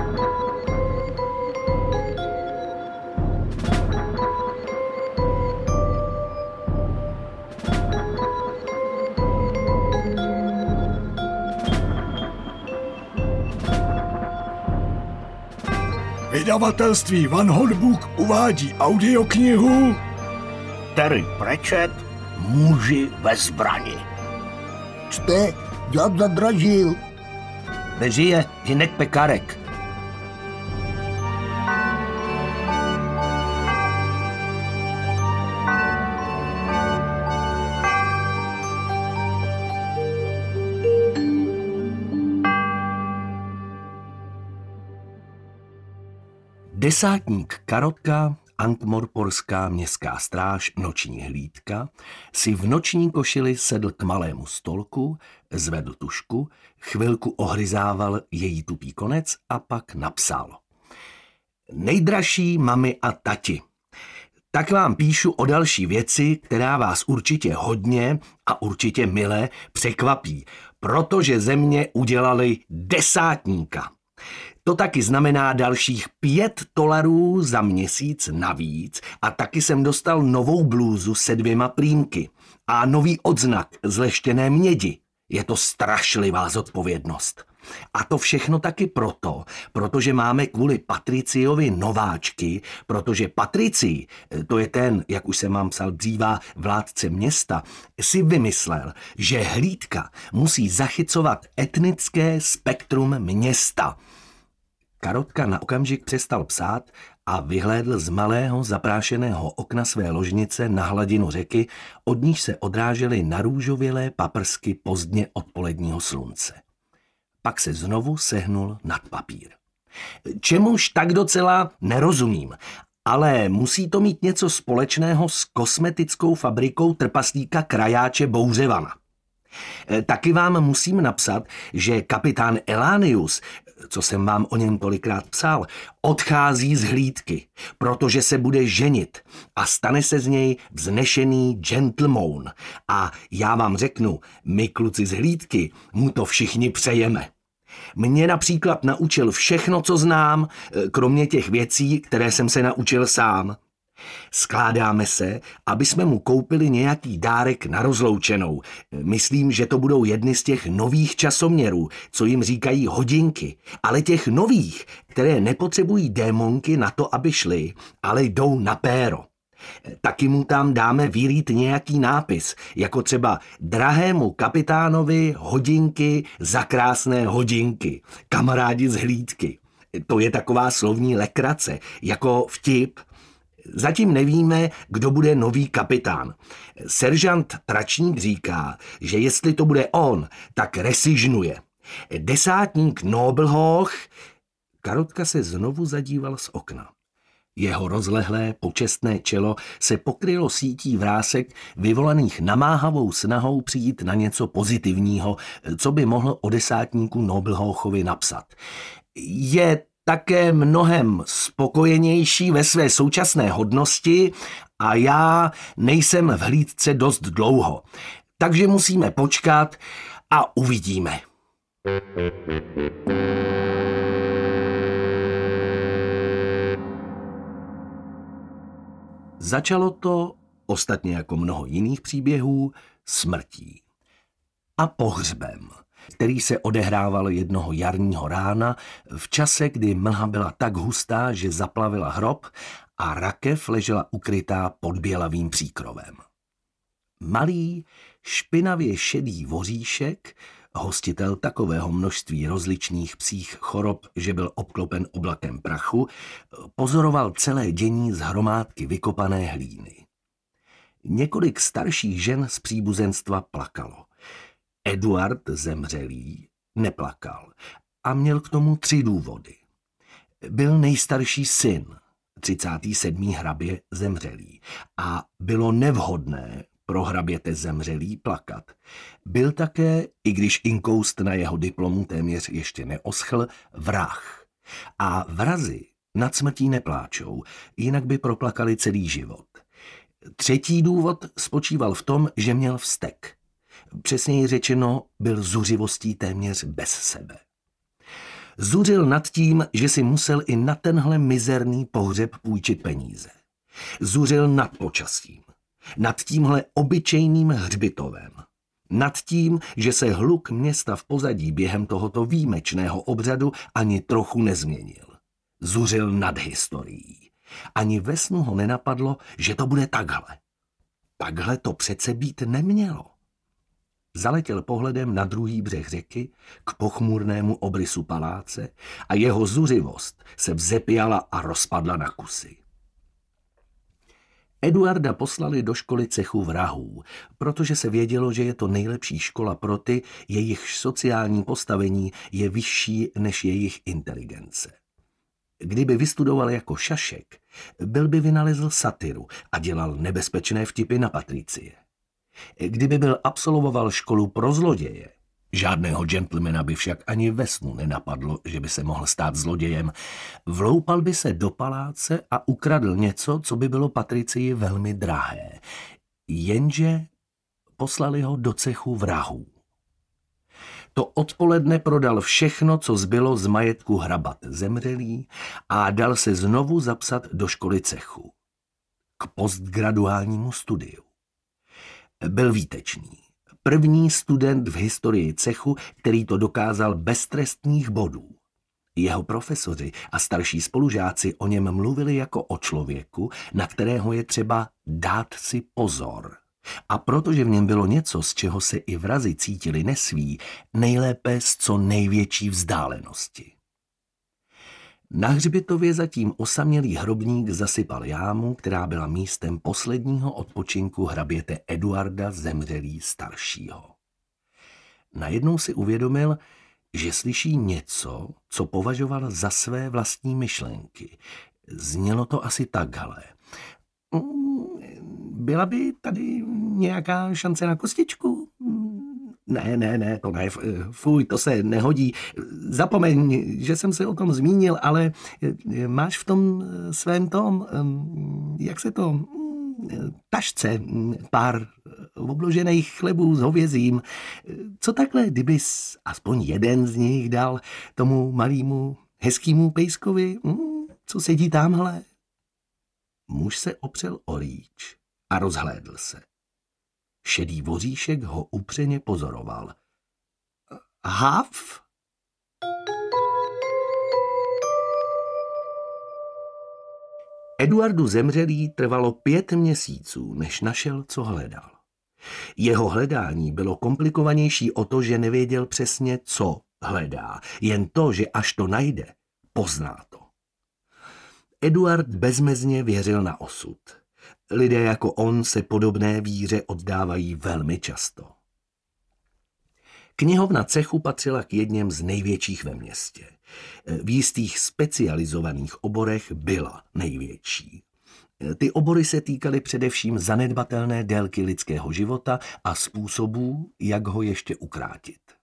Vydavatelství Van Hotbook uvádí audioknihu Terry Pratchett, Muži ve zbrani. Čte Jan Zadražil. Režie Hinek Pekarek. Desátník Karotka, Ankh-Morporská městská stráž, noční hlídka, si v noční košili sedl k malému stolku, zvedl tužku, chvilku ohryzával její tupý konec a pak napsal. Nejdražší mami a tati, tak vám píšu o další věci, která vás určitě hodně a určitě mile překvapí, protože ze mě udělali desátníka. To taky znamená dalších $5 za měsíc navíc a taky jsem dostal novou blůzu se 2 plímky a nový odznak z leštěné mědi. Je to strašlivá zodpovědnost. A to všechno taky protože máme kvůli Patriciovi nováčky, protože Patricii, to je ten, jak už jsem vám psal dříva, vládce města, si vymyslel, že hlídka musí zachycovat etnické spektrum města. Karotka na okamžik přestal psát a vyhlédl z malého zaprášeného okna své ložnice na hladinu řeky, od níž se odrážely narůžovělé paprsky pozdně odpoledního slunce. Pak se znovu sehnul nad papír. Čemuž tak docela nerozumím, ale musí to mít něco společného s kosmetickou fabrikou trpaslíka Krajáče Bouřevana. Taky vám musím napsat, že kapitán Elánius, co jsem vám o něm tolikrát psal, odchází z hlídky, protože se bude ženit a stane se z něj vznešený gentleman. A já vám řeknu, my kluci z hlídky mu to všichni přejeme. Mě například naučil všechno, co znám, kromě těch věcí, které jsem se naučil sám. Skládáme se, aby jsme mu koupili nějaký dárek na rozloučenou. Myslím, že to budou jedny z těch nových časoměrů, co jim říkají hodinky, ale těch nových, které nepotřebují démonky na to, aby šly, ale jdou na péro. Taky mu tam dáme vylít nějaký nápis, jako třeba drahému kapitánovi hodinky za krásné hodinky, kamarádi z hlídky. To je taková slovní lekrace, jako vtip. Zatím nevíme, kdo bude nový kapitán. Seržant Tračník říká, že jestli to bude on, tak resignuje. Desátník Noblhoch... Karotka se znovu zadíval z okna. Jeho rozlehlé, počestné čelo se pokrylo sítí vrásek vyvolaných namáhavou snahou přijít na něco pozitivního, co by mohl o desátníku Noblhochovi napsat. Je také mnohem spokojenější ve své současné hodnosti a já nejsem v hlídce dost dlouho. Takže musíme počkat a uvidíme. Začalo to, ostatně jako mnoho jiných příběhů, smrtí a pohřbem, který se odehrával jednoho jarního rána v čase, kdy mlha byla tak hustá, že zaplavila hrob a rakev ležela ukrytá pod bělavým příkrovem. Malý, špinavě šedý voříšek, hostitel takového množství rozličných psích chorob, že byl obklopen oblakem prachu, pozoroval celé dění z hromádky vykopané hlíny. Několik starších žen z příbuzenstva plakalo. Eduard zemřelý neplakal a měl k tomu 3 důvody. Byl nejstarší syn, 37. hrabě zemřelý, a bylo nevhodné pro hraběte zemřelý plakat. Byl také, i když inkoust na jeho diplomu téměř ještě neoschl, vrah. A vrazi nad smrtí nepláčou, jinak by proplakali celý život. 3. důvod spočíval v tom, že měl vztek. Přesněji řečeno, byl zuřivostí téměř bez sebe. Zuřil nad tím, že si musel i na tenhle mizerný pohřeb půjčit peníze. Zuřil nad počasím. Nad tímhle obyčejným hřbitovem. Nad tím, že se hluk města v pozadí během tohoto výjimečného obřadu ani trochu nezměnil. Zuřil nad historií. Ani ve snu ho nenapadlo, že to bude takhle. Takhle to přece být nemělo. Zaletěl pohledem na druhý břeh řeky k pochmurnému obrysu paláce a jeho zuřivost se vzepěla a rozpadla na kusy. Eduarda poslali do školy cechu vrahů, protože se vědělo, že je to nejlepší škola pro ty, jejichž sociální postavení je vyšší než jejich inteligence. Kdyby vystudoval jako šašek, byl by vynalezl satiru a dělal nebezpečné vtipy na Patricie. Kdyby byl absolvoval školu pro zloděje, žádného gentlemana by však ani ve snu nenapadlo, že by se mohl stát zlodějem, vloupal by se do paláce a ukradl něco, co by bylo Patricii velmi drahé. Jenže poslali ho do cechu vrahů. To odpoledne prodal všechno, co zbylo z majetku hrabat zemřelý a dal se znovu zapsat do školy cechu. K postgraduálnímu studiu. Byl výtečný. První student v historii cechu, který to dokázal bez trestních bodů. Jeho profesoři a starší spolužáci o něm mluvili jako o člověku, na kterého je třeba dát si pozor. A protože v něm bylo něco, z čeho se i vrazi cítili nesví, nejlépe z co největší vzdálenosti. Na hřbitově zatím osamělý hrobník zasypal jámu, která byla místem posledního odpočinku hraběte Eduarda zemřelý staršího. Najednou si uvědomil, že slyší něco, co považoval za své vlastní myšlenky. Znělo to asi takhle. Byla by tady nějaká šance na kostičku? Ne, to ne, fuj, to se nehodí. Zapomeň, že jsem se o tom zmínil, ale máš v tom svém jak se to, tašce, pár obložených chlebů s hovězím. Co takhle, kdybys aspoň jeden z nich dal tomu malému hezkýmu pejskovi, co sedí tamhle? Muž se opřel o rýč a rozhlédl se. Šedý voříšek ho upřeně pozoroval. Hav? Eduardu zemřelý trvalo 5 měsíců, než našel, co hledal. Jeho hledání bylo komplikovanější o to, že nevěděl přesně, co hledá, jen to, že až to najde, pozná to. Eduard bezmezně věřil na osud. Lidé jako on se podobné víře oddávají velmi často. Knihovna cechu patřila k jedněm z největších ve městě. V jistých specializovaných oborech byla největší. Ty obory se týkaly především zanedbatelné délky lidského života a způsobů, jak ho ještě ukrátit.